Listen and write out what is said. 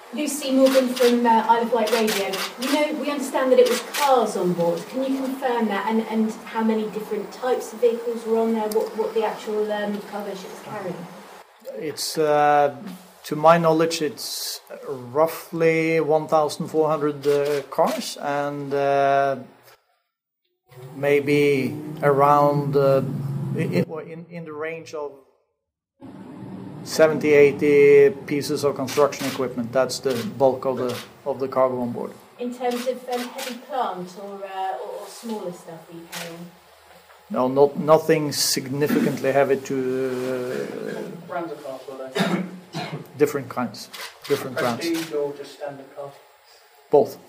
Lucy Morgan from Isle of Wight Radio. We understand that it was cars on board. Can you confirm that and how many different types of vehicles were on there? What the actual cargo ship was carrying? It's, to my knowledge, it's roughly 1,400 cars and maybe around in the range of 70, 80 pieces of construction equipment. That's the bulk of the cargo on board. In terms of heavy plant or smaller stuff are you carrying? No, nothing significantly heavy to... brands of cars, were they? Different kinds, different brands. Prestige or just standard cars? Both.